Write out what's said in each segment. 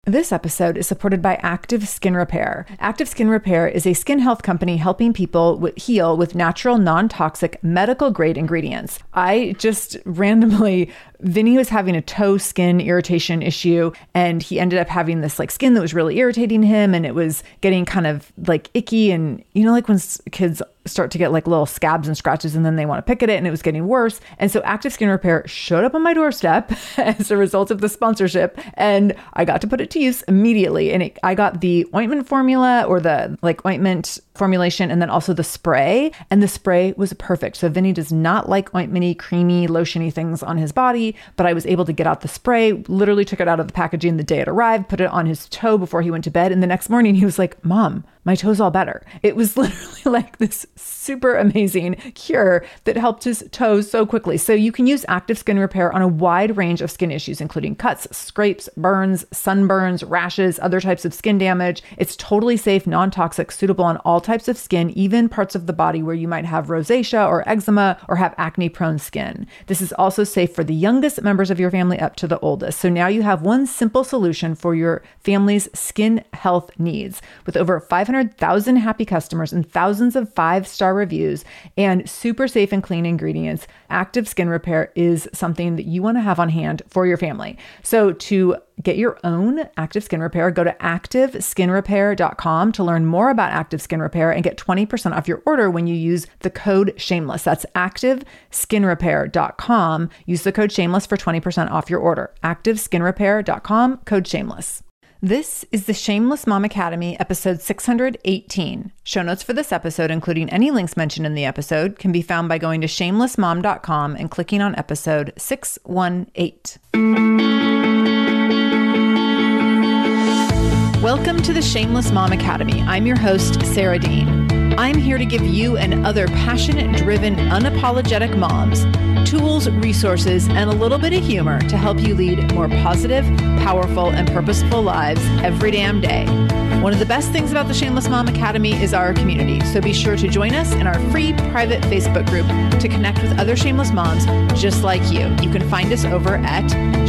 This episode is supported by Active Skin Repair. Active Skin Repair is a skin health company helping people heal with natural, non-toxic, medical-grade ingredients. I just randomly, Vinny was having a toe skin irritation issue, and he ended up having this like skin that was really irritating him, and it was getting kind of like icky, and you know, like when kids start to get like little scabs and scratches and then they want to pick at it, and it was getting worse. And so Active Skin Repair showed up on my doorstep as a result of the sponsorship, and I got to put it to use immediately. And I got the ointment formula, or the like ointment formulation, and then also the spray, and the spray was perfect. So Vinny does not like ointmenty, creamy, lotiony things on his body, but I was able to get out the spray, literally took it out of the packaging the day it arrived, put it on his toe before he went to bed. And the next morning he was like, "Mom, my toe's all better." It was literally like this super amazing cure that helped his toes so quickly. So you can use Active Skin Repair on a wide range of skin issues, including cuts, scrapes, burns, sunburns, rashes, other types of skin damage. It's totally safe, non-toxic, suitable on all types of skin, even parts of the body where you might have rosacea or eczema or have acne-prone skin. This is also safe for the youngest members of your family up to the oldest. So now you have one simple solution for your family's skin health needs. With over 500,000 happy customers and thousands of 5-star reviews and super safe and clean ingredients, Active Skin Repair is something that you want to have on hand for your family. So to get your own Active Skin Repair, go to activeskinrepair.com to learn more about Active Skin Repair and get 20% off your order when you use the code SHAMELESS. That's activeskinrepair.com. Use the code SHAMELESS for 20% off your order. activeskinrepair.com, code SHAMELESS. This is the Shameless Mom Academy, episode 618. Show notes for this episode, including any links mentioned in the episode, can be found by going to shamelessmom.com and clicking on episode 618. Welcome to the Shameless Mom Academy. I'm your host, Sarah Dean. I'm here to give you and other passionate, driven, unapologetic moms tools, resources, and a little bit of humor to help you lead more positive, powerful, and purposeful lives every damn day. One of the best things about the Shameless Mom Academy is our community, so be sure to join us in our free private Facebook group to connect with other shameless moms just like you. You can find us over at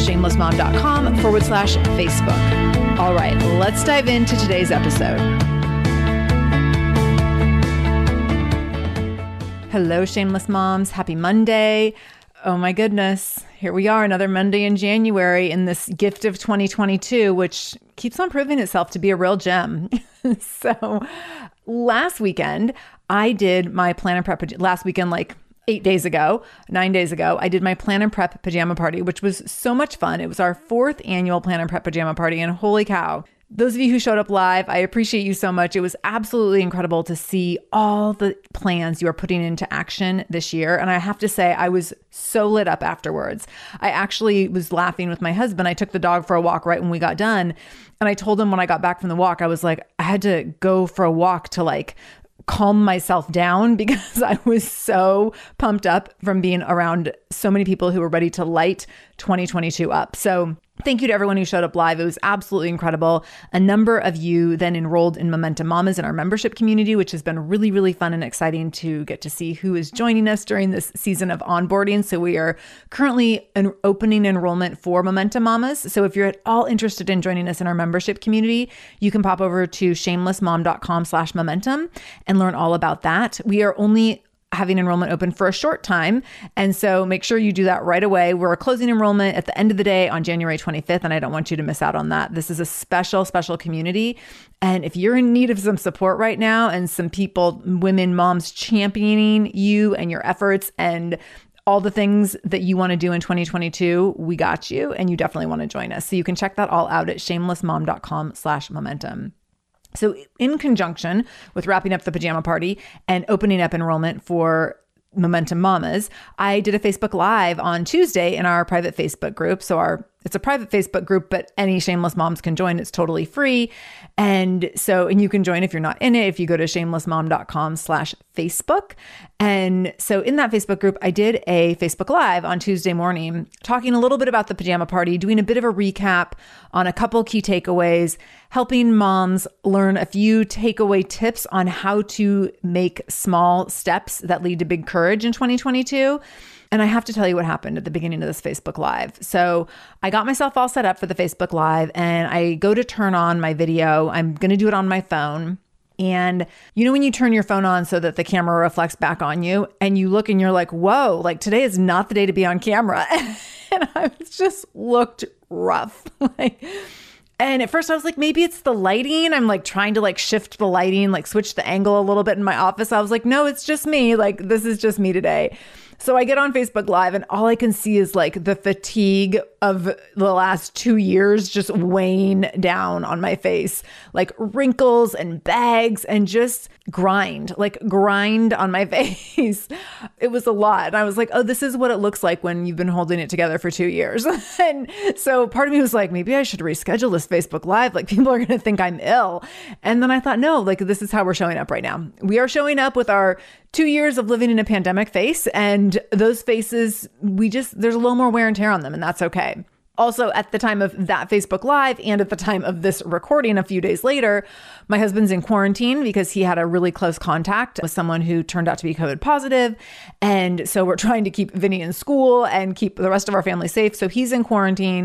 shamelessmom.com/Facebook. All right, let's dive into today's episode. Hello, Shameless Moms. Happy Monday. Oh my goodness. Here we are, another Monday in January in this gift of 2022, which keeps on proving itself to be a real gem. So last weekend, I did my plan and prep. Last weekend, like 9 days ago, I did my plan and prep pajama party, which was so much fun. It was our 4th annual plan and prep pajama party, and holy cow. Those of you who showed up live, I appreciate you so much. It was absolutely incredible to see all the plans you are putting into action this year. And I have to say, I was so lit up afterwards. I actually was laughing with my husband. I took the dog for a walk right when we got done. And I told him when I got back from the walk, I was like, I had to go for a walk to like calm myself down because I was so pumped up from being around so many people who were ready to light 2022 up. So thank you to everyone who showed up live. It was absolutely incredible. A number of you then enrolled in Momentum Mamas in our membership community, which has been really, really fun and exciting to get to see who is joining us during this season of onboarding. So we are currently opening enrollment for Momentum Mamas. So if you're at all interested in joining us in our membership community, you can pop over to shamelessmom.com/momentum and learn all about that. We are only having enrollment open for a short time. And so make sure you do that right away. We're closing enrollment at the end of the day on January 25th, and I don't want you to miss out on that. This is a special, special community. And if you're in need of some support right now and some people, women, moms championing you and your efforts and all the things that you want to do in 2022, we got you, and you definitely want to join us. So you can check that all out at shamelessmom.com/momentum. So in conjunction with wrapping up the pajama party and opening up enrollment for Momentum Mamas, I did a Facebook Live on Tuesday in our private Facebook group. So it's a private Facebook group, but any shameless moms can join. It's totally free. And you can join if you're not in it, if you go to shamelessmom.com/Facebook. And so in that Facebook group, I did a Facebook Live on Tuesday morning, talking a little bit about the pajama party, doing a bit of a recap on a couple key takeaways, helping moms learn a few takeaway tips on how to make small steps that lead to big courage in 2022. And I have to tell you what happened at the beginning of this Facebook Live. So I got myself all set up for the Facebook Live and I go to turn on my video. I'm going to do it on my phone. And you know, when you turn your phone on so that the camera reflects back on you and you look and you're like, whoa, like today is not the day to be on camera. And I just looked rough. And at first I was like, maybe it's the lighting. I'm like trying to like shift the lighting, like switch the angle a little bit in my office. I was like, no, it's just me. Like, this is just me today. So I get on Facebook Live and all I can see is like the fatigue of the last 2 years just weighing down on my face, like wrinkles and bags and just grind on my face. It was a lot. And I was like, oh, this is what it looks like when you've been holding it together for 2 years. And so part of me was like, maybe I should reschedule this Facebook Live. Like people are going to think I'm ill. And then I thought, no, like this is how we're showing up right now. We are showing up with our 2 years of living in a pandemic face, and those faces, there's a little more wear and tear on them, and that's okay. Also, at the time of that Facebook Live and at the time of this recording a few days later, my husband's in quarantine because he had a really close contact with someone who turned out to be COVID positive. And so we're trying to keep Vinny in school and keep the rest of our family safe. So he's in quarantine.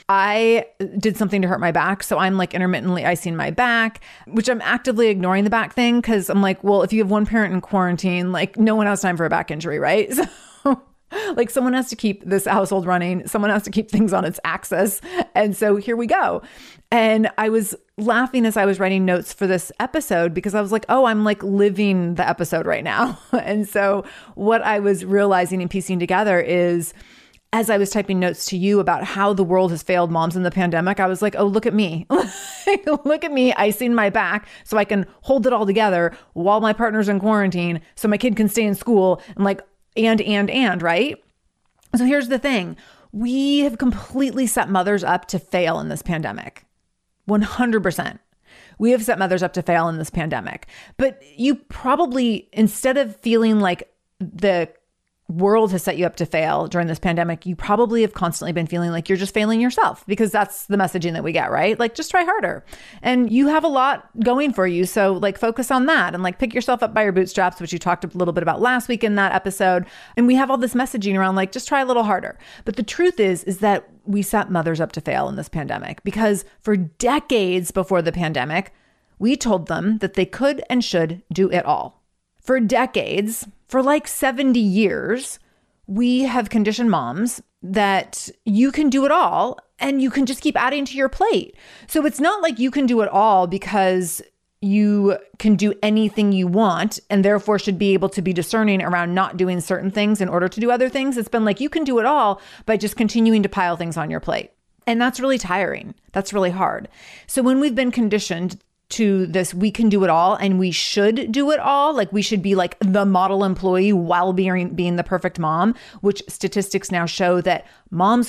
I did something to hurt my back. So I'm like intermittently icing my back, which I'm actively ignoring the back thing because I'm like, well, if you have one parent in quarantine, like no one has time for a back injury, right? So like someone has to keep this household running. Someone has to keep things on its axis. And so here we go. And I was laughing as I was writing notes for this episode because I was like, oh, I'm like living the episode right now. And so what I was realizing and piecing together is, as I was typing notes to you about how the world has failed moms in the pandemic, I was like, oh, look at me. Look at me icing my back so I can hold it all together while my partner's in quarantine so my kid can stay in school and like, and, right? So here's the thing. We have completely set mothers up to fail in this pandemic. 100%. We have set mothers up to fail in this pandemic. But you probably, instead of feeling like the world has set you up to fail during this pandemic, you probably have constantly been feeling like you're just failing yourself because that's the messaging that we get, right? Like just try harder. And you have a lot going for you. So like focus on that and like pick yourself up by your bootstraps, which you talked a little bit about last week in that episode. And we have all this messaging around like, just try a little harder. But the truth is that we set mothers up to fail in this pandemic because for decades before the pandemic, we told them that they could and should do it all. For decades, for like 70 years, we have conditioned moms that you can do it all and you can just keep adding to your plate. So it's not like you can do it all because you can do anything you want and therefore should be able to be discerning around not doing certain things in order to do other things. It's been like you can do it all by just continuing to pile things on your plate. And that's really tiring. That's really hard. So when we've been conditioned to this, we can do it all and we should do it all. Like we should be like the model employee while being the perfect mom, which statistics now show that moms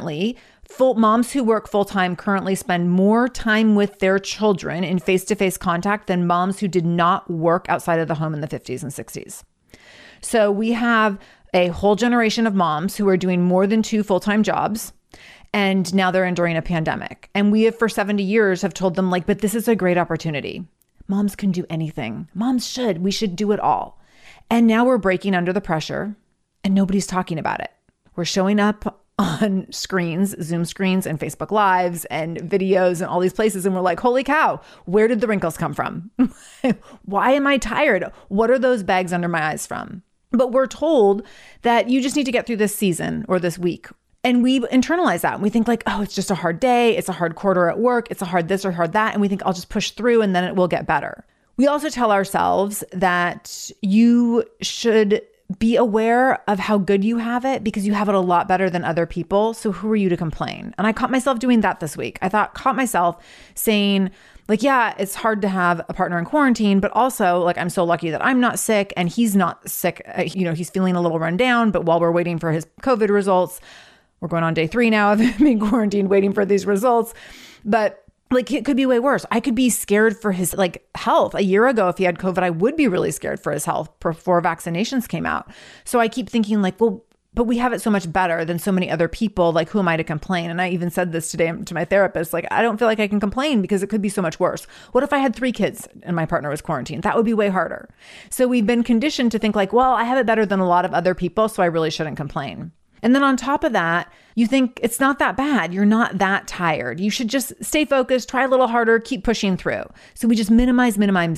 who work full-time currently spend more time with their children in face-to-face contact than moms who did not work outside of the home in the 50s and 60s. So we have a whole generation of moms who are doing more than 2 full-time jobs. And now they're enduring a pandemic. And we have for 70 years have told them like, but this is a great opportunity. Moms can do anything. Moms should. We should do it all. And now we're breaking under the pressure and nobody's talking about it. We're showing up on screens, Zoom screens and Facebook Lives and videos and all these places. And we're like, holy cow, where did the wrinkles come from? Why am I tired? What are those bags under my eyes from? But we're told that you just need to get through this season or this week. And we internalize that and we think like, oh, it's just a hard day. It's a hard quarter at work. It's a hard this or hard that. And we think I'll just push through and then it will get better. We also tell ourselves that you should be aware of how good you have it because you have it a lot better than other people. So who are you to complain? And I caught myself doing that this week. Caught myself saying like, yeah, it's hard to have a partner in quarantine, but also like, I'm so lucky that I'm not sick and he's not sick. He's feeling a little run down, but while we're waiting for his COVID results, we're going on day 3 now of being quarantined, waiting for these results. But like, it could be way worse. I could be scared for his like health. A year ago, if he had COVID, I would be really scared for his health before vaccinations came out. So I keep thinking like, well, but we have it so much better than so many other people. Like, who am I to complain? And I even said this today to my therapist, like, I don't feel like I can complain because it could be so much worse. What if I had 3 kids and my partner was quarantined? That would be way harder. So we've been conditioned to think like, well, I have it better than a lot of other people, so I really shouldn't complain. And then on top of that, you think it's not that bad. You're not that tired. You should just stay focused, try a little harder, keep pushing through. So we just minimize.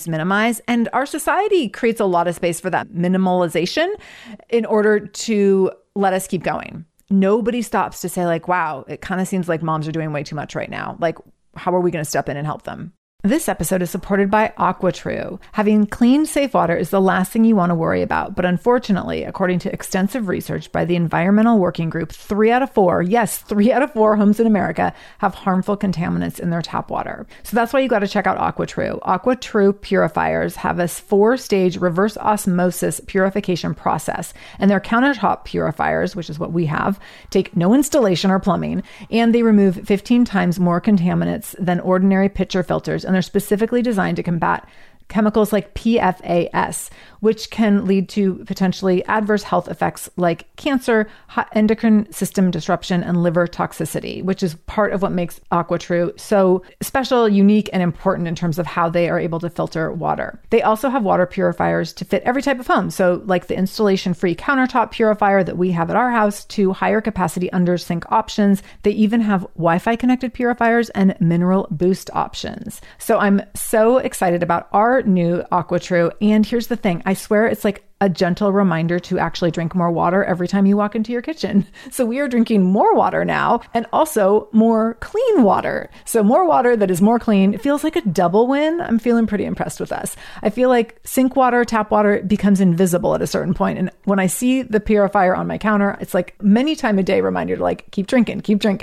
And our society creates a lot of space for that minimalization in order to let us keep going. Nobody stops to say like, wow, it kind of seems like moms are doing way too much right now. Like, how are we going to step in and help them? This episode is supported by AquaTrue. Having clean, safe water is the last thing you want to worry about. But unfortunately, according to extensive research by the Environmental Working Group, 3 out of 4 homes in America have harmful contaminants in their tap water. So that's why you got to check out AquaTrue. AquaTrue purifiers have a 4-stage reverse osmosis purification process. And their countertop purifiers, which is what we have, take no installation or plumbing. And they remove 15 times more contaminants than ordinary pitcher filters. And they're specifically designed to combat chemicals like PFAS, which can lead to potentially adverse health effects like cancer, endocrine system disruption, and liver toxicity, which is part of what makes AquaTrue so special, unique, and important in terms of how they are able to filter water. They also have water purifiers to fit every type of home. So like the installation-free countertop purifier that we have at our house to higher capacity under sink options. They even have Wi-Fi connected purifiers and mineral boost options. So I'm so excited about our new AquaTrue. And here's the thing. I swear it's like a gentle reminder to actually drink more water every time you walk into your kitchen. So we are drinking more water now and also more clean water. So more water that is more clean. It feels like a double win. I'm feeling pretty impressed with us. I feel like sink water, tap water becomes invisible at a certain point. And when I see the purifier on my counter, it's like many times a day reminder to like, keep drinking.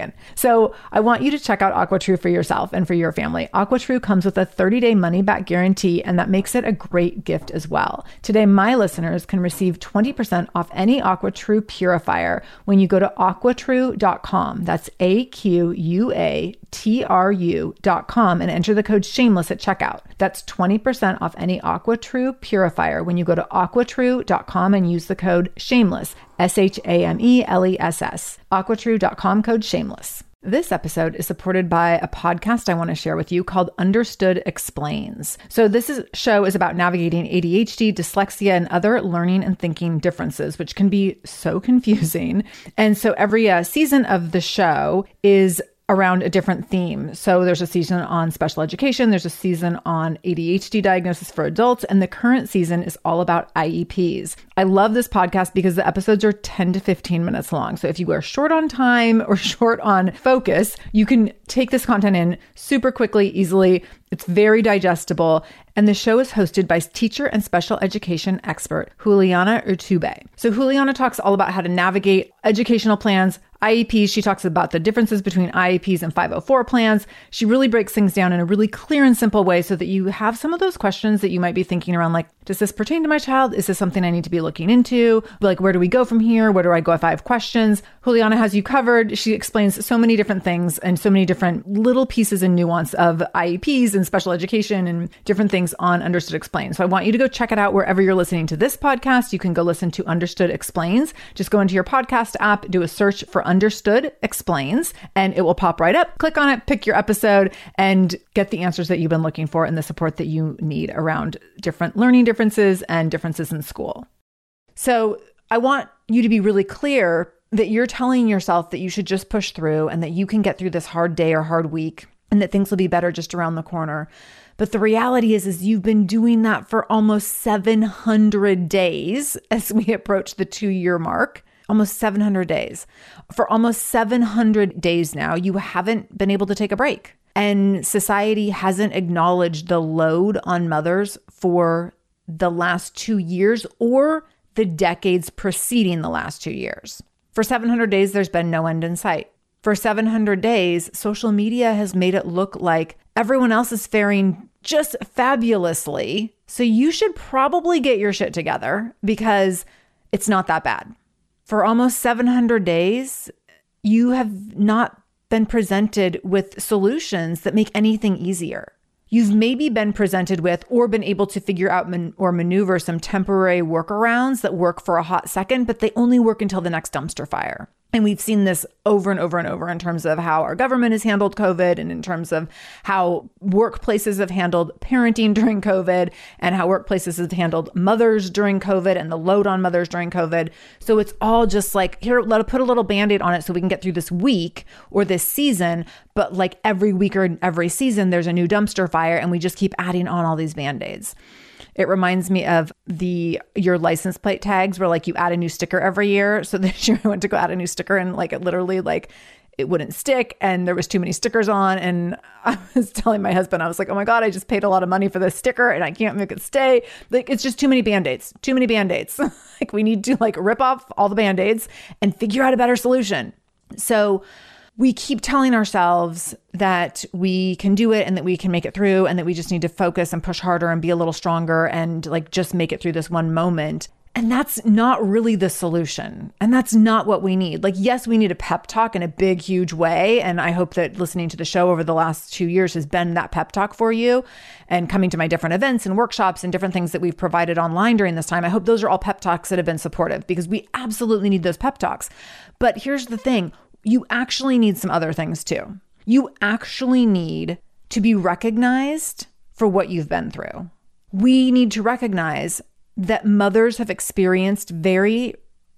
So I want you to check out AquaTrue for yourself and for your family. AquaTrue comes with a 30-day money-back guarantee, and that makes it a great gift as well. Today, my listeners can receive 20% off any AquaTrue purifier when you go to aquatrue.com. That's AQUATRU.com and enter the code shameless at checkout. That's 20% off any AquaTrue purifier when you go to aquatrue.com and use the code shameless, SHAMELESS. aquatrue.com code shameless. This episode is supported by a podcast I want to share with you called Understood Explains. So show is about navigating ADHD, dyslexia, and other learning and thinking differences, which can be so confusing. And so every season of the show is around a different theme. So there's a season on special education, there's a season on ADHD diagnosis for adults, and the current season is all about IEPs. I love this podcast because the episodes are 10 to 15 minutes long. So if you are short on time or short on focus, you can take this content in super quickly, easily. It's very digestible. And the show is hosted by teacher and special education expert Juliana Urtubey. So Juliana talks all about how to navigate educational plans, IEPs. She talks about the differences between IEPs and 504 plans. She really breaks things down in a really clear and simple way so that you have some of those questions that you might be thinking around, like, does this pertain to my child? Is this something I need to be looking into? Like, where do we go from here? Where do I go if I have questions? Juliana has you covered. She explains so many different things and so many different little pieces and nuance of IEPs and special education and different things on Understood Explains. So I want you to go check it out wherever you're listening to this podcast. You can go listen to Understood Explains. Just go into your podcast app, do a search for Understood Explains, and it will pop right up. Click on it, pick your episode, and get the answers that you've been looking for and the support that you need around different learning differences and differences in school. So I want you to be really clear that you're telling yourself that you should just push through and that you can get through this hard day or hard week and that things will be better just around the corner. But the reality is you've been doing that for almost 700 days as we approach the 2-year mark. Almost 700 days. For almost 700 days now, you haven't been able to take a break. And society hasn't acknowledged the load on mothers for the last 2 years or the decades preceding the last 2 years. For 700 days, there's been no end in sight. For 700 days, social media has made it look like everyone else is faring just fabulously. So you should probably get your shit together because it's not that bad. For almost 700 days, you have not been presented with solutions that make anything easier. you've maybe been presented with or been able to figure out or maneuver some temporary workarounds that work for a hot second, but they only work until the next dumpster fire. And we've seen this over and over and over in terms of how our government has handled COVID and in terms of how workplaces have handled parenting during COVID and how workplaces have handled mothers during COVID and the load on mothers during COVID. So it's all just like, here, let us put a little Band-Aid on it so we can get through this week or this season. But like every week or every season, there's a new dumpster fire and we just keep adding on all these Band-Aids. It reminds me of your license plate tags where like you add a new sticker every year. So this year I went to go add a new sticker and like it literally like it wouldn't stick and there was too many stickers on. And I was telling my husband, I was like, oh my God, I just paid a lot of money for this sticker and I can't make it stay. Like it's just too many Band-Aids. Like we need to like rip off all the Band-Aids and figure out a better solution. So we keep telling ourselves that we can do it and that we can make it through and that we just need to focus and push harder and be a little stronger and like just make it through this one moment. And that's not really the solution. And that's not what we need. Like, yes, we need a pep talk in a big, huge way. And I hope that listening to the show over the last 2 years has been that pep talk for you and coming to my different events and workshops and different things that we've provided online during this time. I hope those are all pep talks that have been supportive because we absolutely need those pep talks. But here's the thing. You actually need some other things too. You actually need to be recognized for what you've been through. We need to recognize that mothers have experienced very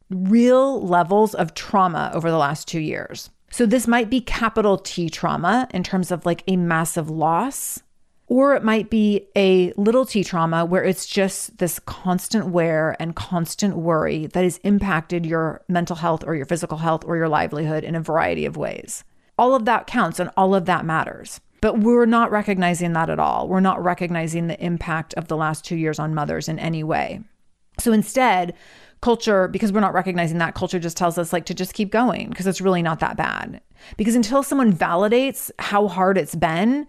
real levels of trauma over the last 2 years. So this might be capital T trauma in terms of like a massive loss, or it might be a little t trauma where it's just this constant wear and constant worry that has impacted your mental health or your physical health or your livelihood in a variety of ways. All of that counts and all of that matters. But we're not recognizing that at all. We're not recognizing the impact of the last 2 years on mothers in any way. So instead, culture, because we're not recognizing that, culture just tells us like to just keep going because it's really not that bad. Because until someone validates how hard it's been,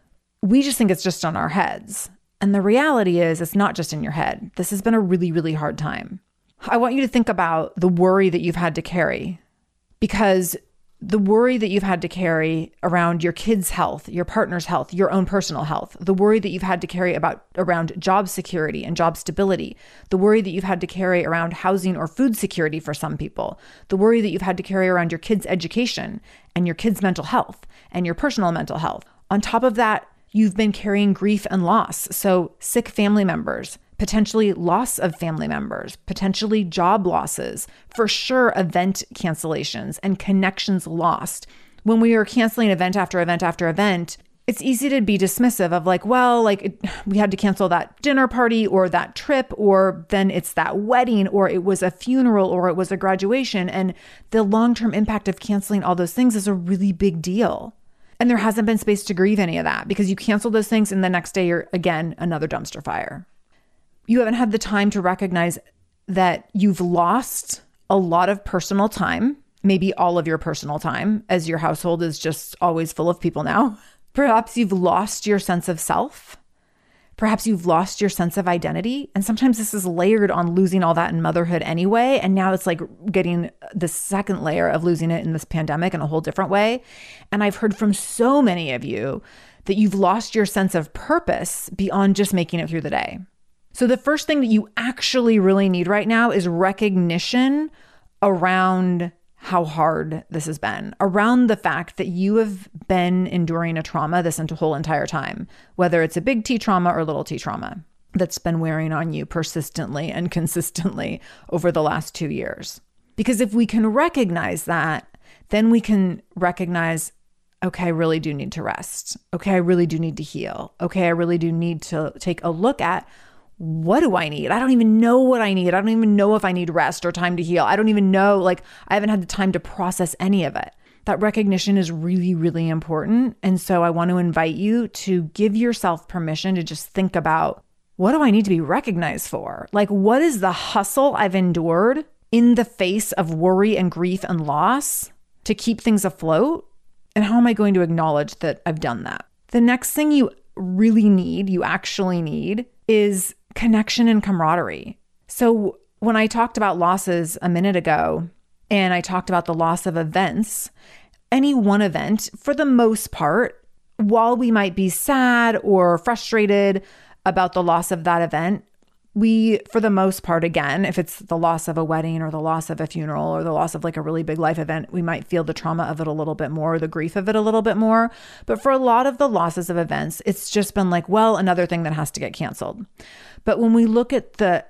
we just think it's just on our heads. And the reality is it's not just in your head. This has been a really, really hard time. I want you to think about the worry that you've had to carry, because the worry that you've had to carry around your kids' health, your partner's health, your own personal health, the worry that you've had to carry around job security and job stability, the worry that you've had to carry around housing or food security for some people, the worry that you've had to carry around your kids' education and your kids' mental health and your personal mental health. On top of that, you've been carrying grief and loss. So sick family members, potentially loss of family members, potentially job losses, for sure event cancellations and connections lost. When we are canceling event after event after event, it's easy to be dismissive of like, well, we had to cancel that dinner party or that trip, or then it's that wedding, or it was a funeral, or it was a graduation. And the long-term impact of canceling all those things is a really big deal. And there hasn't been space to grieve any of that because you cancel those things and the next day you're again, another dumpster fire. You haven't had the time to recognize that you've lost a lot of personal time, maybe all of your personal time, as your household is just always full of people now. Perhaps you've lost your sense of self. Perhaps you've lost your sense of identity. And sometimes this is layered on losing all that in motherhood anyway. And now it's like getting the second layer of losing it in this pandemic in a whole different way. And I've heard from so many of you that you've lost your sense of purpose beyond just making it through the day. So the first thing that you actually really need right now is recognition around how hard this has been, around the fact that you have been enduring a trauma this whole entire time, whether it's a big T trauma or little t trauma that's been wearing on you persistently and consistently over the last 2 years. Because if we can recognize that, then we can recognize, okay, I really do need to rest. Okay, I really do need to heal. Okay, I really do need to take a look at, what do I need? I don't even know what I need. I don't even know if I need rest or time to heal. I don't even know, I haven't had the time to process any of it. That recognition is really, really important. And so I want to invite you to give yourself permission to just think about, what do I need to be recognized for? What is the hustle I've endured in the face of worry and grief and loss to keep things afloat? And how am I going to acknowledge that I've done that? The next thing you really need, you actually need, is connection and camaraderie. So when I talked about losses a minute ago, and I talked about the loss of events, any one event, for the most part, while we might be sad or frustrated about the loss of that event, we, for the most part, again, if it's the loss of a wedding or the loss of a funeral or the loss of like a really big life event, we might feel the trauma of it a little bit more, the grief of it a little bit more. But for a lot of the losses of events, it's just been like, well, another thing that has to get canceled. But when we look at the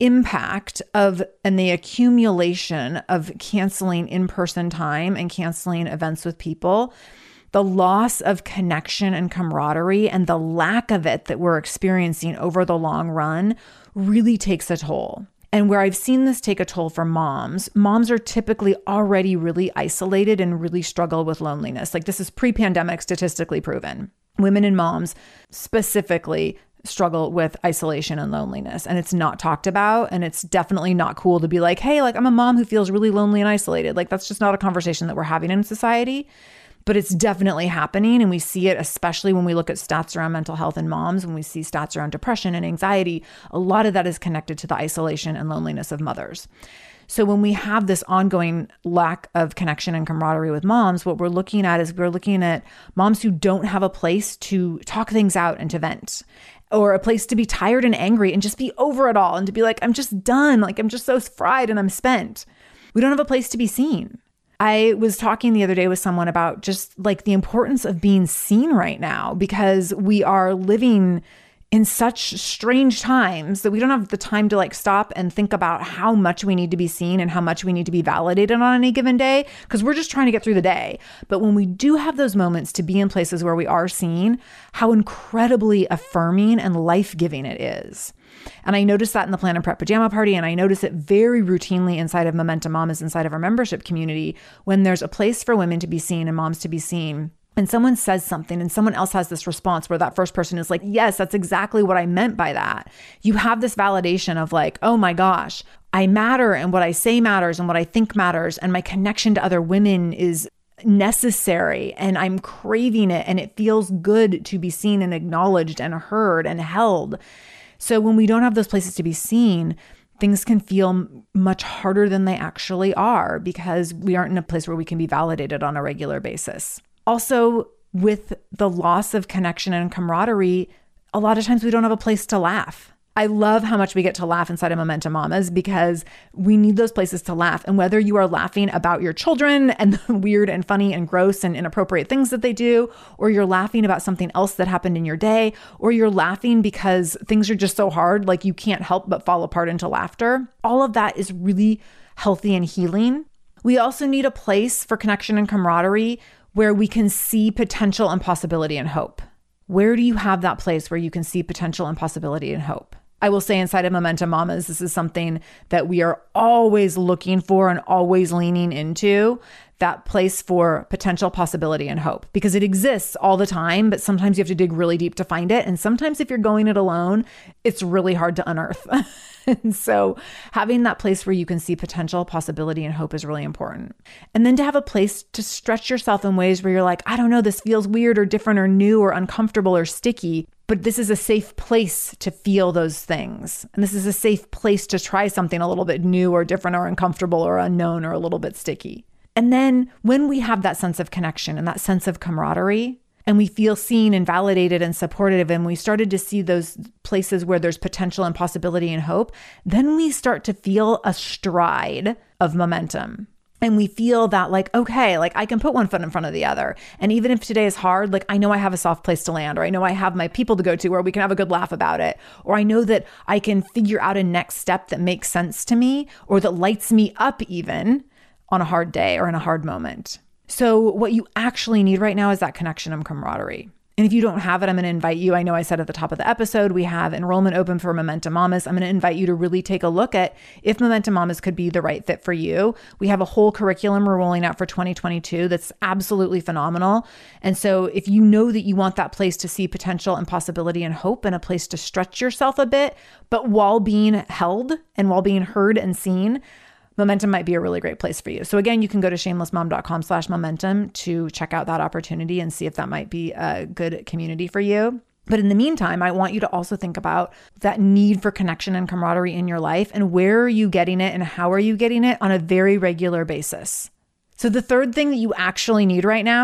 impact of and the accumulation of canceling in-person time and canceling events with people, the loss of connection and camaraderie and the lack of it that we're experiencing over the long run really takes a toll. And where I've seen this take a toll for moms are typically already really isolated and really struggle with loneliness. Like, this is pre-pandemic statistically proven. Women and moms specifically struggle with isolation and loneliness, and it's not talked about. And it's definitely not cool to be like, hey, like, I'm a mom who feels really lonely and isolated. Like, that's just not a conversation that we're having in society. But it's definitely happening, and we see it especially when we look at stats around mental health in moms, when we see stats around depression and anxiety. A lot of that is connected to the isolation and loneliness of mothers. So when we have this ongoing lack of connection and camaraderie with moms, what we're looking at is we're looking at moms who don't have a place to talk things out and to vent, or a place to be tired and angry and just be over it all and to be like, I'm just done. Like, I'm just so fried and I'm spent. We don't have a place to be seen. I was talking the other day with someone about just like the importance of being seen right now, because we are living in such strange times that we don't have the time to like stop and think about how much we need to be seen and how much we need to be validated on any given day, because we're just trying to get through the day. But when we do have those moments to be in places where we are seen, how incredibly affirming and life-giving it is. And I noticed that in the Plan and Prep Pajama Party, and I notice it very routinely inside of Momentum Mamas, inside of our membership community, when there's a place for women to be seen and moms to be seen. And someone says something and someone else has this response where that first person is like, yes, that's exactly what I meant by that. You have this validation of like, oh my gosh, I matter, and what I say matters, and what I think matters, and my connection to other women is necessary, and I'm craving it, and it feels good to be seen and acknowledged and heard and held. So when we don't have those places to be seen, things can feel much harder than they actually are, because we aren't in a place where we can be validated on a regular basis. Also, with the loss of connection and camaraderie, a lot of times we don't have a place to laugh. I love how much we get to laugh inside of Momentum Mamas, because we need those places to laugh. And whether you are laughing about your children and the weird and funny and gross and inappropriate things that they do, or you're laughing about something else that happened in your day, or you're laughing because things are just so hard, like you can't help but fall apart into laughter, all of that is really healthy and healing. We also need a place for connection and camaraderie where we can see potential and possibility and hope. Where do you have that place where you can see potential and possibility and hope? I will say inside of Momentum Mamas, this is something that we are always looking for and always leaning into, that place for potential, possibility, and hope, because it exists all the time, but sometimes you have to dig really deep to find it. And sometimes if you're going it alone, it's really hard to unearth. And so having that place where you can see potential, possibility, and hope is really important. And then to have a place to stretch yourself in ways where you're like, I don't know, this feels weird or different or new or uncomfortable or sticky, but this is a safe place to feel those things. And this is a safe place to try something a little bit new or different or uncomfortable or unknown or a little bit sticky. And then when we have that sense of connection and that sense of camaraderie, and we feel seen and validated and supported, and we started to see those places where there's potential and possibility and hope, then we start to feel a stride of momentum. And we feel that like, okay, like I can put one foot in front of the other. And even if today is hard, like I know I have a soft place to land, or I know I have my people to go to where we can have a good laugh about it. Or I know that I can figure out a next step that makes sense to me, or that lights me up even on a hard day or in a hard moment. So what you actually need right now is that connection and camaraderie. And if you don't have it, I'm going to invite you. I know I said at the top of the episode, we have enrollment open for Momentum Mamas. I'm going to invite you to really take a look at if Momentum Mamas could be the right fit for you. We have a whole curriculum we're rolling out for 2022 that's absolutely phenomenal. And so if you know that you want that place to see potential and possibility and hope, and a place to stretch yourself a bit, but while being held and while being heard and seen, Momentum might be a really great place for you. So again, you can go to shamelessmom.com/momentum to check out that opportunity and see if that might be a good community for you. But in the meantime, I want you to also think about that need for connection and camaraderie in your life, and where are you getting it and how are you getting it on a very regular basis. So the third thing that you actually need right now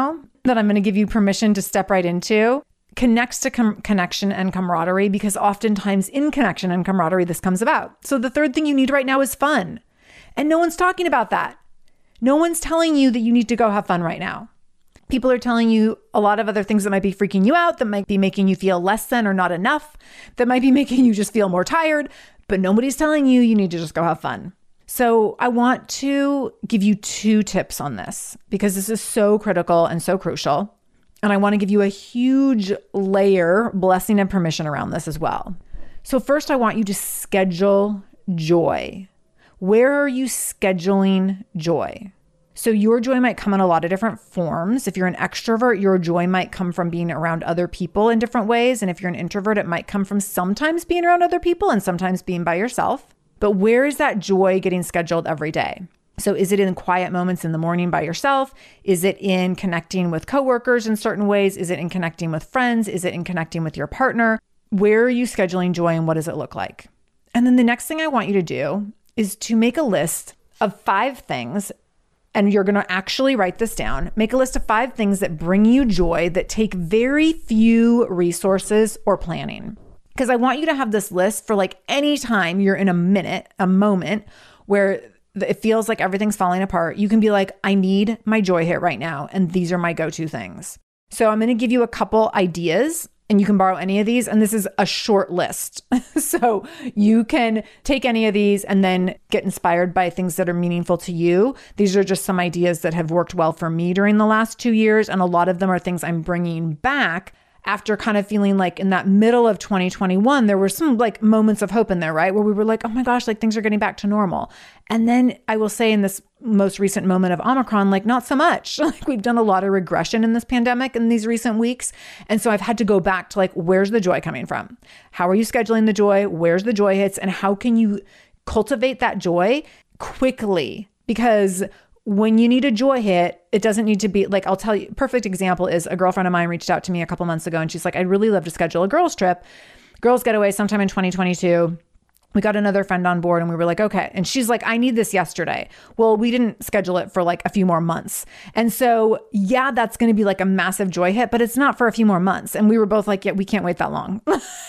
that I'm going to give you permission to step right into connects to connection and camaraderie, because oftentimes in connection and camaraderie, this comes about. So the third thing you need right now is fun. And no one's talking about that. No one's telling you that you need to go have fun right now. People are telling you a lot of other things that might be freaking you out, that might be making you feel less than or not enough, that might be making you just feel more tired, but nobody's telling you you need to just go have fun. So I want to give you 2 tips on this, because this is so critical and so crucial. And I want to give you a huge layer, blessing and permission around this as well. So first, I want you to schedule joy. Where are you scheduling joy? So your joy might come in a lot of different forms. If you're an extrovert, your joy might come from being around other people in different ways. And if you're an introvert, it might come from sometimes being around other people and sometimes being by yourself. But where is that joy getting scheduled every day? So is it in quiet moments in the morning by yourself? Is it in connecting with coworkers in certain ways? Is it in connecting with friends? Is it in connecting with your partner? Where are you scheduling joy and what does it look like? And then the next thing I want you to do is to make a list of 5 things, and you're going to actually write this down. Make a list of 5 things that bring you joy that take very few resources or planning. Because I want you to have this list for like any time you're in a moment where it feels like everything's falling apart. You can be like, I need my joy hit right now. And these are my go-to things. So I'm going to give you a couple ideas, and you can borrow any of these. And this is a short list. So you can take any of these and then get inspired by things that are meaningful to you. These are just some ideas that have worked well for me during the last 2 years. And a lot of them are things I'm bringing back after kind of feeling like in that middle of 2021, there were some like moments of hope in there, right? Where we were like, oh my gosh, like things are getting back to normal. And then I will say in this most recent moment of Omicron, like not so much. Like we've done a lot of regression in this pandemic in these recent weeks. And so I've had to go back to like, where's the joy coming from? How are you scheduling the joy? Where's the joy hits? And how can you cultivate that joy quickly? Because when you need a joy hit, it doesn't need to be like, I'll tell you, perfect example is a girlfriend of mine reached out to me a couple months ago and she's like, I'd really love to schedule a girls trip, girls getaway sometime in 2022. We got another friend on board and we were like, okay. And she's like, I need this yesterday. Well, we didn't schedule it for like a few more months. And so, yeah, that's going to be like a massive joy hit, but it's not for a few more months. And we were both like, yeah, we can't wait that long.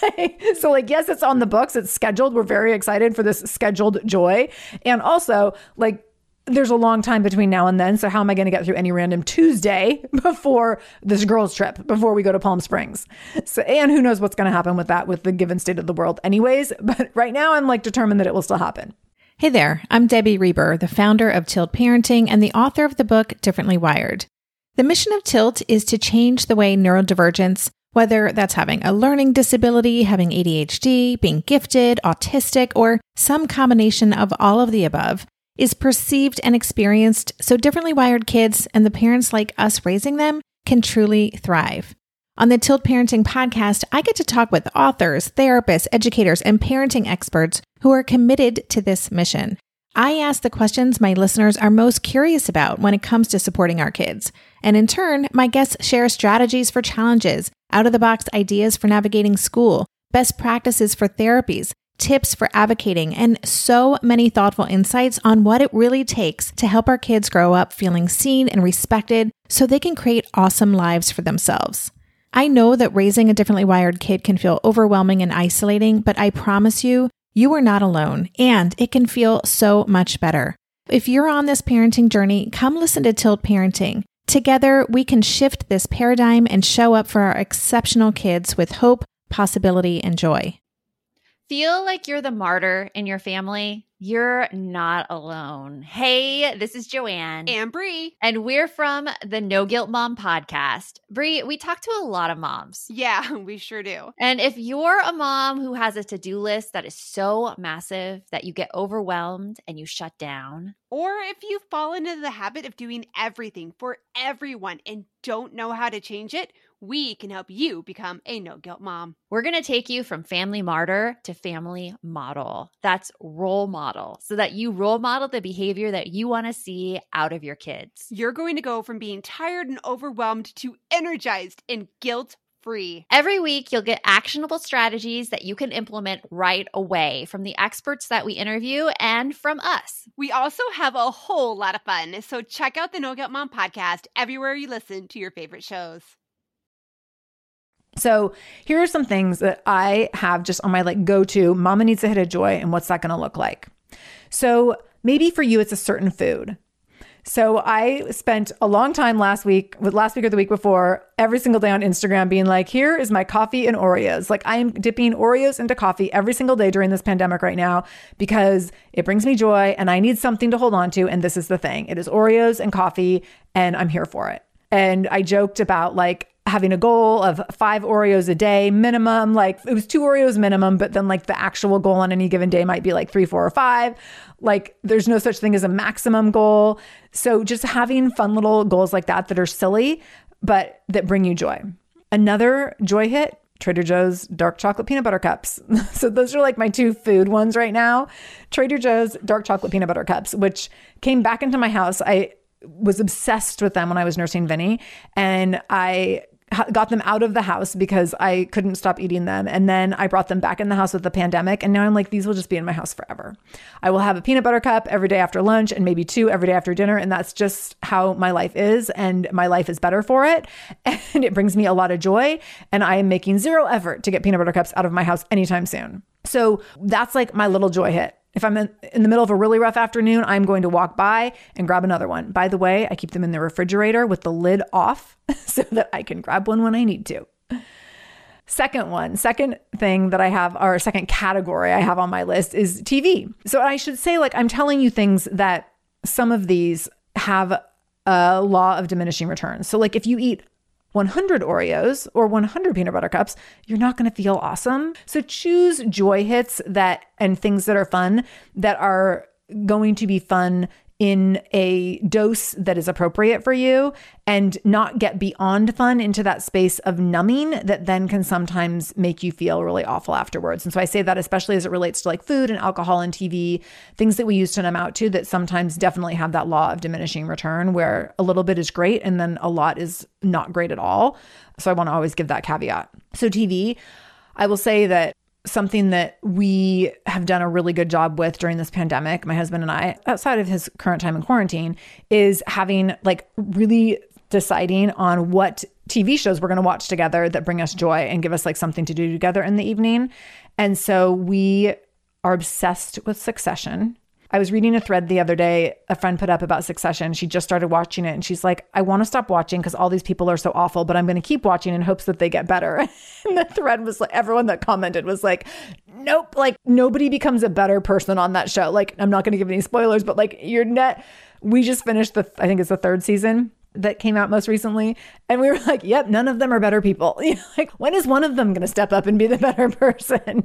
So like, yes, it's on the books. It's scheduled. We're very excited for this scheduled joy. And also like, there's a long time between now and then. So how am I going to get through any random Tuesday before this girls trip, before we go to Palm Springs? So, and who knows what's going to happen with that, with the given state of the world anyways. But right now I'm like determined that it will still happen. Hey there, I'm Debbie Reber, the founder of Tilt Parenting and the author of the book Differently Wired. The mission of Tilt is to change the way neurodivergence, whether that's having a learning disability, having ADHD, being gifted, autistic, or some combination of all of the above, is perceived and experienced so differently wired kids and the parents like us raising them can truly thrive. On the Tilt Parenting podcast, I get to talk with authors, therapists, educators, and parenting experts who are committed to this mission. I ask the questions my listeners are most curious about when it comes to supporting our kids. And in turn, my guests share strategies for challenges, out-of-the-box ideas for navigating school, best practices for therapies, tips for advocating, and so many thoughtful insights on what it really takes to help our kids grow up feeling seen and respected so they can create awesome lives for themselves. I know that raising a differently wired kid can feel overwhelming and isolating, but I promise you, you are not alone, and it can feel so much better. If you're on this parenting journey, come listen to Tilt Parenting. Together, we can shift this paradigm and show up for our exceptional kids with hope, possibility, and joy. Feel like you're the martyr in your family? You're not alone. Hey, this is Joanne. And Bree. And we're from the No Guilt Mom podcast. Bree, we talk to a lot of moms. Yeah, we sure do. And if you're a mom who has a to-do list that is so massive that you get overwhelmed and you shut down, or if you've fallen into the habit of doing everything for everyone and don't know how to change it, we can help you become a no-guilt mom. we're going to take you from family martyr to family model. That's role model, so that you role model the behavior that you want to see out of your kids. You're going to go from being tired and overwhelmed to energized and guilt free. Every week, you'll get actionable strategies that you can implement right away from the experts that we interview and from us. We also have a whole lot of fun, so check out the No Guilt Mom podcast everywhere you listen to your favorite shows. So here are some things that I have just on my go-to, Mama needs a hit of joy, and what's that going to look like? So maybe for you, it's a certain food. So I spent a long time last week or the week before, every single day on Instagram being like, here is my coffee and Oreos. I am dipping Oreos into coffee every single day during this pandemic right now because it brings me joy and I need something to hold on to. And this is the thing. It is Oreos and coffee and I'm here for it. And I joked about having a goal of 5 Oreos a day minimum. It was 2 Oreos minimum, but then the actual goal on any given day might be 3, 4, or 5. There's no such thing as a maximum goal. So just having fun little goals like that are silly, but that bring you joy. Another joy hit, Trader Joe's dark chocolate peanut butter cups. So those are my 2 food ones right now. Trader Joe's dark chocolate peanut butter cups, which came back into my house. I was obsessed with them when I was nursing Vinny, and I got them out of the house because I couldn't stop eating them. And then I brought them back in the house with the pandemic. And now I'm these will just be in my house forever. I will have a peanut butter cup every day after lunch and maybe 2 every day after dinner. And that's just how my life is. And my life is better for it. And it brings me a lot of joy. And I am making 0 effort to get peanut butter cups out of my house anytime soon. So that's my little joy hit. If I'm in the middle of a really rough afternoon, I'm going to walk by and grab another one. By the way, I keep them in the refrigerator with the lid off so that I can grab one when I need to. Second thing that I have, or second category I have on my list is TV. So I should say, I'm telling you things that some of these have a law of diminishing returns. So if you eat 100 Oreos or 100 peanut butter cups, you're not going to feel awesome. So choose joy hits and things that are fun, that are going to be fun in a dose that is appropriate for you, and not get beyond fun into that space of numbing that then can sometimes make you feel really awful afterwards. And so I say that especially as it relates to food and alcohol and TV, things that we use to numb out to, that sometimes definitely have that law of diminishing return where a little bit is great and then a lot is not great at all. So I want to always give that caveat. So TV, I will say that something that we have done a really good job with during this pandemic, my husband and I, outside of his current time in quarantine, is having really deciding on what TV shows we're going to watch together that bring us joy and give us something to do together in the evening. And so we are obsessed with Succession. I was reading a thread the other day, a friend put up about Succession. She just started watching it and she's like, I want to stop watching because all these people are so awful, but I'm going to keep watching in hopes that they get better. And the thread was everyone that commented was nope, nobody becomes a better person on that show. I'm not going to give any spoilers, but we just finished I think it's the 3rd season that came out most recently. And we were yep, none of them are better people. When is one of them going to step up and be the better person?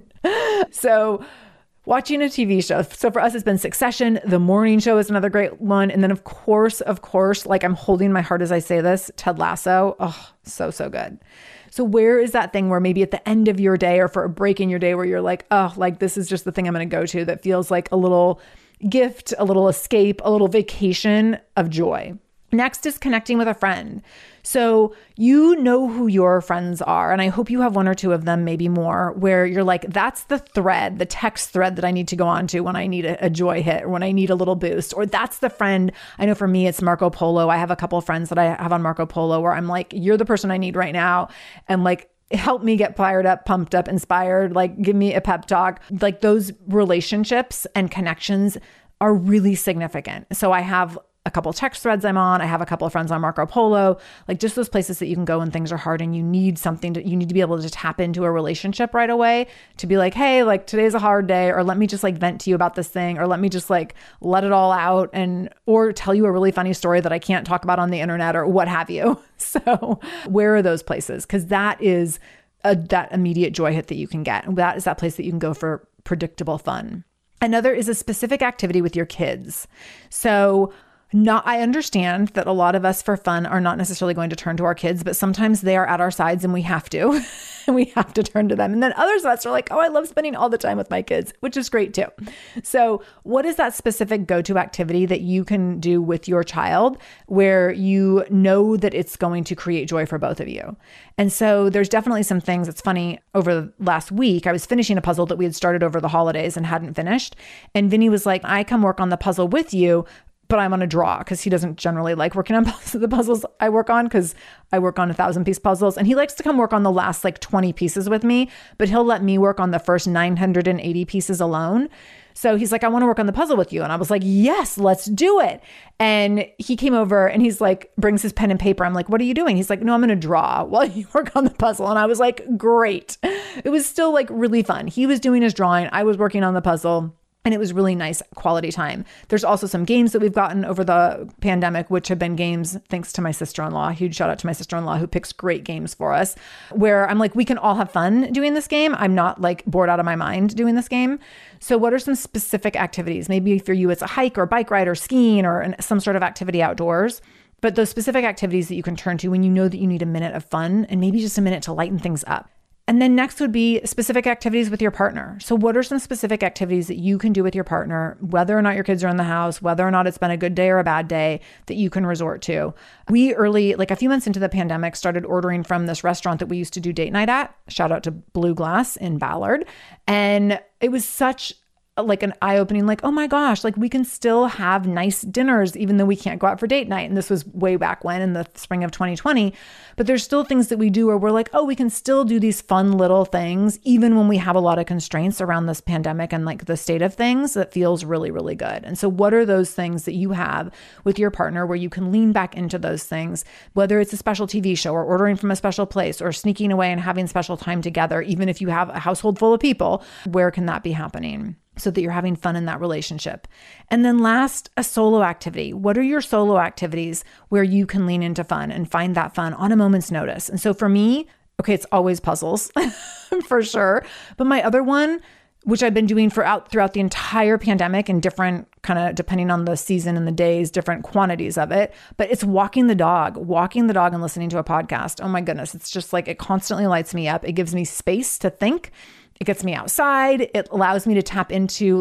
So watching a TV show. So for us, it's been Succession. The Morning Show is another great one. And then of course, I'm holding my heart as I say this, Ted Lasso. Oh, so good. So where is that thing where maybe at the end of your day or for a break in your day where you're this is just the thing I'm going to go to that feels like a little gift, a little escape, a little vacation of joy. Next is connecting with a friend. So you know who your friends are, and I hope you have 1 or 2 of them, maybe more, where you're that's the thread, the text thread that I need to go on to when I need a joy hit or when I need a little boost, or that's the friend. I know for me, it's Marco Polo. I have a couple of friends that I have on Marco Polo where I'm you're the person I need right now. And help me get fired up, pumped up, inspired, give me a pep talk. Those relationships and connections are really significant. So I have a couple of text threads I'm on. I have a couple of friends on Marco Polo, just those places that you can go when things are hard and you need you need to be able to tap into a relationship right away to be hey, today's a hard day, or let me just vent to you about this thing, or let me just let it all out, or tell you a really funny story that I can't talk about on the internet or what have you. So where are those places? Because that is that immediate joy hit that you can get. And that is that place that you can go for predictable fun. Another is a specific activity with your kids. So I understand that a lot of us for fun are not necessarily going to turn to our kids, but sometimes they are at our sides and we have to, and we have to turn to them. And then others of us are like, oh, I love spending all the time with my kids, which is great too. So what is that specific go-to activity that you can do with your child where you know that it's going to create joy for both of you? And so there's definitely some things. It's funny, over last week, I was finishing a puzzle that we had started over the holidays and hadn't finished. And Vinny was like, I come work on the puzzle with you, but I'm on a draw, because he doesn't generally like working on the puzzles I work on, because I work on 1,000-piece puzzles, and he likes to come work on the last 20 pieces with me, but he'll let me work on the first 980 pieces alone. So he's like, I want to work on the puzzle with you. And I was like, yes, let's do it. And he came over and he's like, brings his pen and paper. I'm like, what are you doing? He's like, no, I'm going to draw while you work on the puzzle. And I was like, great. It was still really fun. He was doing his drawing. I was working on the puzzle. And it was really nice quality time. There's also some games that we've gotten over the pandemic, which have been games thanks to my sister-in-law. Huge shout out to my sister-in-law who picks great games for us, where I'm like, we can all have fun doing this game. I'm not bored out of my mind doing this game. So what are some specific activities? Maybe for you, it's a hike or bike ride or skiing or some sort of activity outdoors. But those specific activities that you can turn to when you know that you need a minute of fun and maybe just a minute to lighten things up. And then next would be specific activities with your partner. So what are some specific activities that you can do with your partner, whether or not your kids are in the house, whether or not it's been a good day or a bad day, that you can resort to? We a few months into the pandemic, started ordering from this restaurant that we used to do date night at. Shout out to Blue Glass in Ballard. And it was such an eye-opening, oh my gosh, we can still have nice dinners even though we can't go out for date night. And this was way back when, in the spring of 2020. But there's still things that we do where we're like, oh, we can still do these fun little things even when we have a lot of constraints around this pandemic and the state of things. That feels really, really good. And so what are those things that you have with your partner where you can lean back into those things, whether it's a special TV show or ordering from a special place or sneaking away and having special time together, even if you have a household full of people, where can that be happening? So that you're having fun in that relationship. And then last, a solo activity. What are your solo activities where you can lean into fun and find that fun on a moment's notice? And so for me, okay, it's always puzzles for sure. But my other one, which I've been doing throughout the entire pandemic in different kind of, depending on the season and the days, different quantities of it, but it's walking the dog and listening to a podcast. Oh my goodness. It's just it constantly lights me up. It gives me space to think. It gets me outside. It allows me to tap into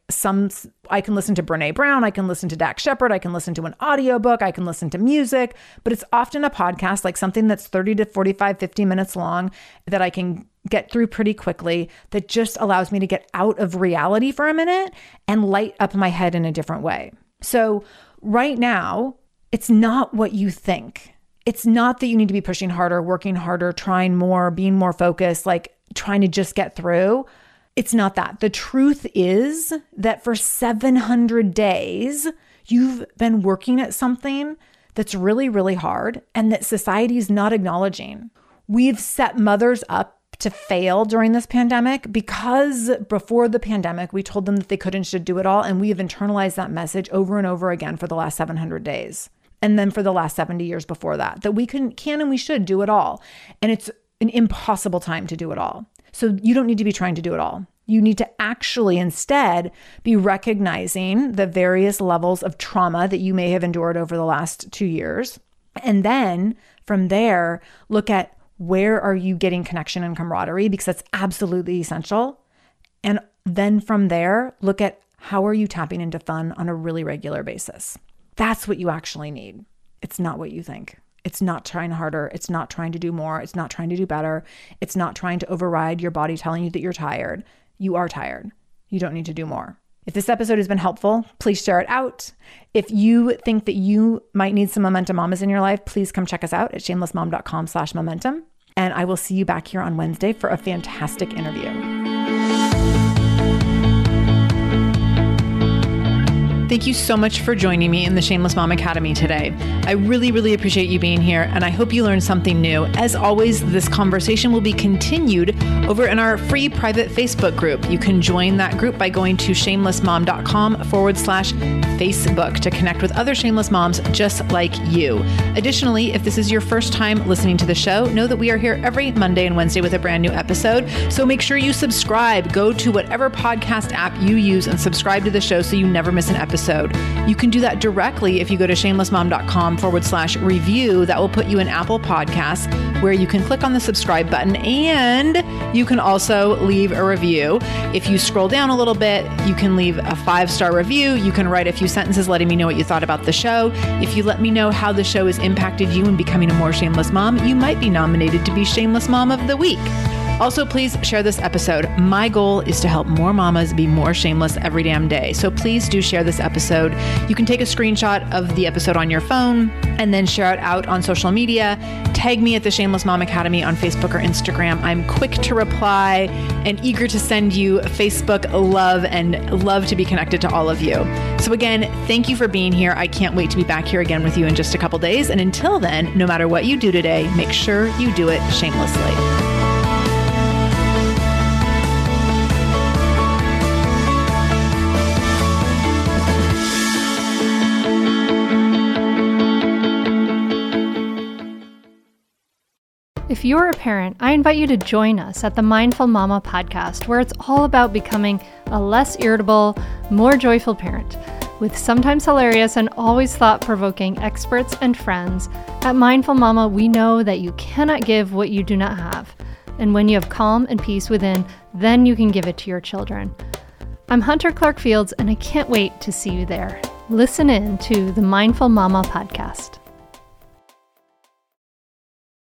I can listen to Brene Brown. I can listen to Dax Shepard. I can listen to an audiobook. I can listen to music, but it's often a podcast, something that's 30 to 45, 50 minutes long that I can get through pretty quickly, that just allows me to get out of reality for a minute and light up my head in a different way. So right now, it's not what you think. It's not that you need to be pushing harder, working harder, trying more, being more focused, trying to just get through. It's not that. The truth is that for 700 days, you've been working at something that's really, really hard and that society is not acknowledging. We've set mothers up to fail during this pandemic because before the pandemic, we told them that they could and should do it all. And we have internalized that message over and over again for the last 700 days. And then for the last 70 years before that we can and we should do it all. And it's an impossible time to do it all. So you don't need to be trying to do it all. You need to actually instead be recognizing the various levels of trauma that you may have endured over the last 2 years. And then from there, look at where are you getting connection and camaraderie, because that's absolutely essential. And then from there, look at how are you tapping into fun on a really regular basis. That's what you actually need. It's not what you think. It's not trying harder. It's not trying to do more. It's not trying to do better. It's not trying to override your body telling you that you're tired. You are tired. You don't need to do more. If this episode has been helpful, please share it out. If you think that you might need some Momentum Mamas in your life, please come check us out at shamelessmom.com/momentum. And I will see you back here on Wednesday for a fantastic interview. Thank you so much for joining me in the Shameless Mom Academy today. I really, really appreciate you being here, and I hope you learned something new. As always, this conversation will be continued over in our free private Facebook group. You can join that group by going to shamelessmom.com/Facebook to connect with other shameless moms just like you. Additionally, if this is your first time listening to the show, know that we are here every Monday and Wednesday with a brand new episode. So make sure you subscribe. Go to whatever podcast app you use and subscribe to the show so you never miss an episode. You can do that directly if you go to shamelessmom.com/review. That will put you in Apple Podcasts, where you can click on the subscribe button and you can also leave a review. If you scroll down a little bit, you can leave a 5-star review. You can write a few sentences letting me know what you thought about the show. If you let me know how the show has impacted you in becoming a more shameless mom, you might be nominated to be Shameless Mom of the Week. Also, please share this episode. My goal is to help more mamas be more shameless every damn day. So please do share this episode. You can take a screenshot of the episode on your phone and then share it out on social media. Tag me at the Shameless Mom Academy on Facebook or Instagram. I'm quick to reply and eager to send you Facebook love and love to be connected to all of you. So again, thank you for being here. I can't wait to be back here again with you in just a couple days. And until then, no matter what you do today, make sure you do it shamelessly. If you're a parent, I invite you to join us at the Mindful Mama podcast, where it's all about becoming a less irritable, more joyful parent. With sometimes hilarious and always thought-provoking experts and friends, at Mindful Mama, we know that you cannot give what you do not have. And when you have calm and peace within, then you can give it to your children. I'm Hunter Clark Fields, and I can't wait to see you there. Listen in to the Mindful Mama podcast.